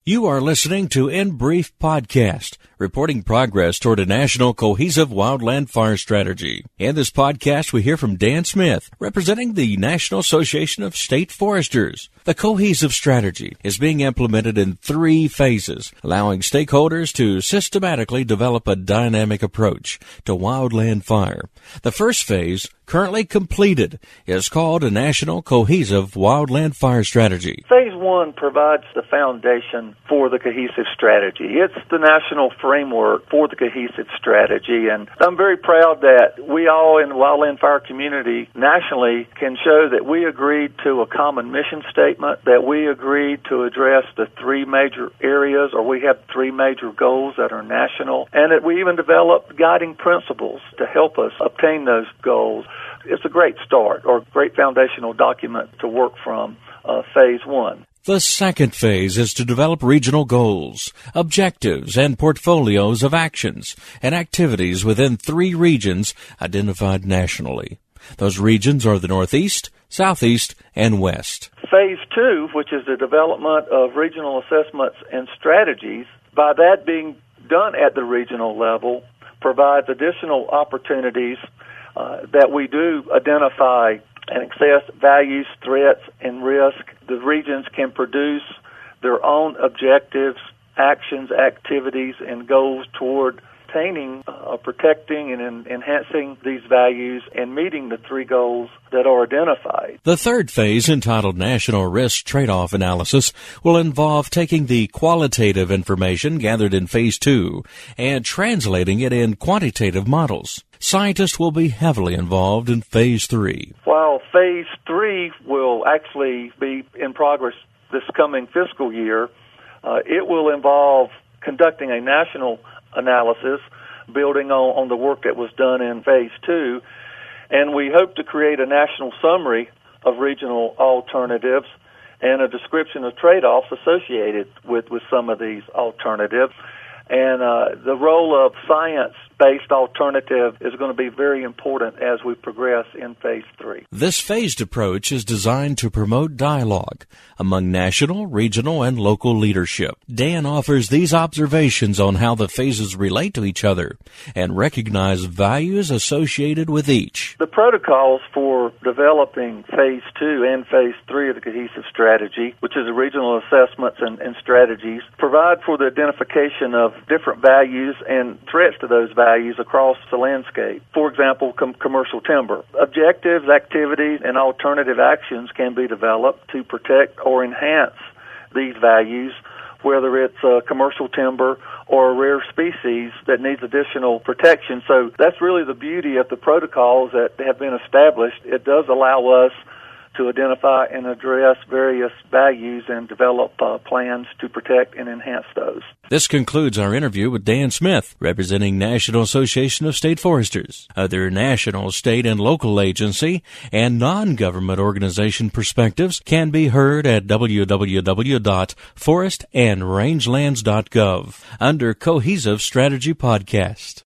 You are listening to In Brief Podcast, reporting progress toward a national cohesive wildland fire strategy. In this podcast, we hear from Dan Smith, representing the National Association of State Foresters. The cohesive strategy is being implemented in 3 phases, allowing stakeholders to systematically develop a dynamic approach to wildland fire. The first phase, currently completed, is called a National Cohesive Wildland Fire Strategy. Phase 1 provides the foundation for the cohesive strategy. It's the national framework for the cohesive strategy, and I'm very proud that we all in the wildland fire community nationally can show that we agreed to a common mission statement, that we agreed to address the 3 major areas, or we have 3 major goals that are national, and that we even developed guiding principles to help us obtain those goals. It's a great start, or great foundational document to work from, Phase 1. The second phase is to develop regional goals, objectives, and portfolios of actions and activities within 3 regions identified nationally. Those regions are the Northeast, Southeast, and West. Phase 2, which is the development of regional assessments and strategies, by that being done at the regional level, provides additional opportunities that we do identify and assess values, threats, and risk. The regions can produce their own objectives, actions, activities, and goals toward attaining, protecting, and enhancing these values and meeting the 3 goals that are identified. The third phase, entitled National Risk Trade-Off Analysis, will involve taking the qualitative information gathered in Phase 2 and translating it in quantitative models. Scientists will be heavily involved in Phase 3. While Phase 3 will actually be in progress this coming fiscal year, it will involve conducting a national analysis, building on the work that was done in Phase 2, and we hope to create a national summary of regional alternatives and a description of trade-offs associated with some of these alternatives. And the role of science-based alternative is going to be very important as we progress in Phase 3. This phased approach is designed to promote dialogue among national, regional, and local leadership. Dan offers these observations on how the phases relate to each other and recognize values associated with each. The protocols for developing Phase 2 and Phase 3 of the cohesive strategy, which is the regional assessments and strategies, provide for the identification of different values and threats to those values across the landscape. For example, commercial timber. Objectives, activities, and alternative actions can be developed to protect or enhance these values, whether it's commercial timber or a rare species that needs additional protection. So that's really the beauty of the protocols that have been established. It does allow us to identify and address various values and develop plans to protect and enhance those. This concludes our interview with Dan Smith, representing National Association of State Foresters. Other national, state, and local agency and non-government organization perspectives can be heard at www.forestandrangelands.gov under Cohesive Strategy Podcast.